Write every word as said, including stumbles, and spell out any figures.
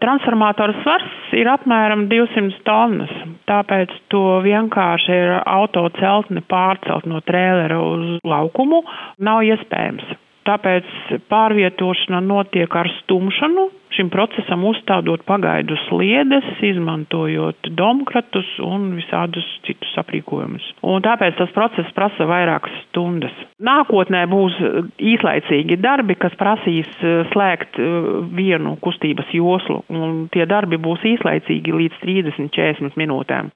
Transformātora svars ir apmēram divsimt tonnas, tāpēc to vienkārši ir autoceltni pārcelt no trēlera uz laukumu nav iespējams. Tāpēc pārvietošana notiek ar stumšanu, šim procesam uzstādot pagaidu sliedes, izmantojot domkratus un visādus citus aprīkojumus. Un tāpēc tas process prasa vairākas stundas. Nākotnē būs īslaicīgi darbi, kas prasīs slēgt vienu kustības joslu, un tie darbi būs īslaicīgi līdz trīsdesmit līdz četrdesmit minūtēm.